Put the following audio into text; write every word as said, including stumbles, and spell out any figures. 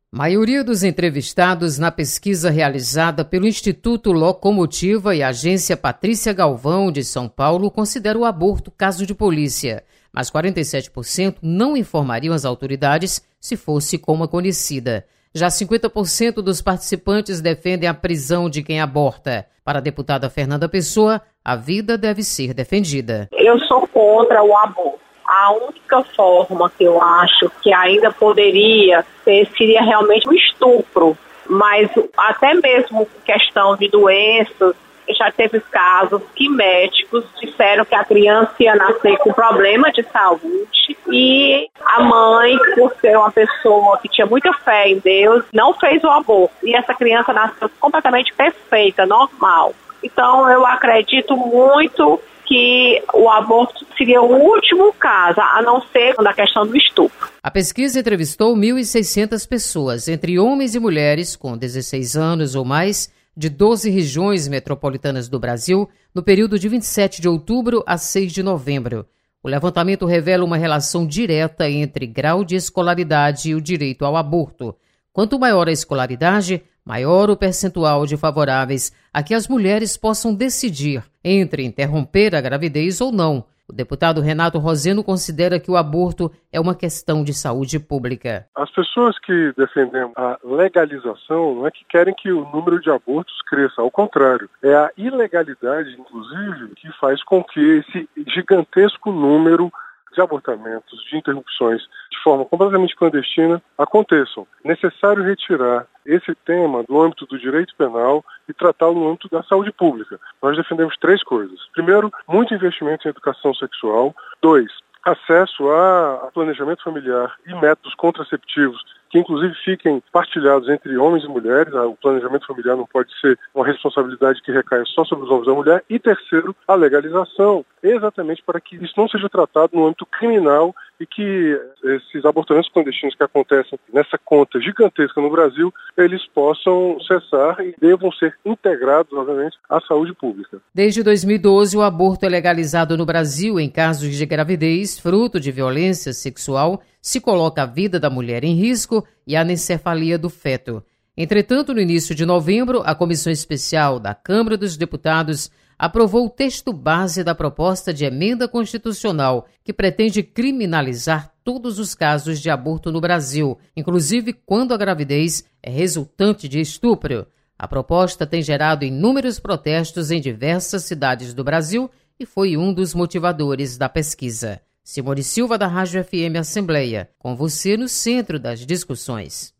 Maioria dos entrevistados na pesquisa realizada pelo Instituto Locomotiva e a Agência Patrícia Galvão de São Paulo considera o aborto caso de polícia, mas quarenta e sete por cento não informariam as autoridades se fosse com uma conhecida. Já cinquenta por cento dos participantes defendem a prisão de quem aborta. Para a deputada Fernanda Pessoa, a vida deve ser defendida. Eu sou contra o aborto. A única forma que eu acho que ainda poderia ter seria realmente um estupro, mas até mesmo questão de doenças, já teve casos que médicos disseram que a criança ia nascer com problema de saúde e a mãe, por ser uma pessoa que tinha muita fé em Deus, não fez o aborto e essa criança nasceu completamente perfeita, normal. Então eu acredito muito que o aborto seria o último caso, a não ser na questão do estupro. A pesquisa entrevistou mil e seiscentas pessoas, entre homens e mulheres com dezesseis anos ou mais, de doze regiões metropolitanas do Brasil, no período de vinte e sete de outubro a seis de novembro. O levantamento revela uma relação direta entre grau de escolaridade e o direito ao aborto. Quanto maior a escolaridade, maior o percentual de favoráveis a que as mulheres possam decidir entre interromper a gravidez ou não. O deputado Renato Roseno considera que o aborto é uma questão de saúde pública. As pessoas que defendem a legalização não é que querem que o número de abortos cresça, ao contrário. É a ilegalidade, inclusive, que faz com que esse gigantesco número de abortamentos, de interrupções de forma completamente clandestina aconteçam. É necessário retirar esse tema do âmbito do direito penal e tratá-lo no âmbito da saúde pública. Nós defendemos três coisas. Primeiro, muito investimento em educação sexual. Dois, acesso a planejamento familiar e métodos contraceptivos que inclusive fiquem partilhados entre homens e mulheres. O planejamento familiar não pode ser uma responsabilidade que recaia só sobre os homens e a mulher. E terceiro, a legalização, exatamente para que isso não seja tratado no âmbito criminal e que esses abortamentos clandestinos que acontecem nessa conta gigantesca no Brasil, eles possam cessar e devam ser integrados, obviamente, à saúde pública. Desde dois mil e doze, o aborto é legalizado no Brasil em casos de gravidez, fruto de violência sexual, se coloca a vida da mulher em risco e a anencefalia do feto. Entretanto, no início de novembro, a Comissão Especial da Câmara dos Deputados aprovou o texto base da proposta de emenda constitucional que pretende criminalizar todos os casos de aborto no Brasil, inclusive quando a gravidez é resultante de estupro. A proposta tem gerado inúmeros protestos em diversas cidades do Brasil e foi um dos motivadores da pesquisa. Simone Silva, da Rádio F M Assembleia, com você no centro das discussões.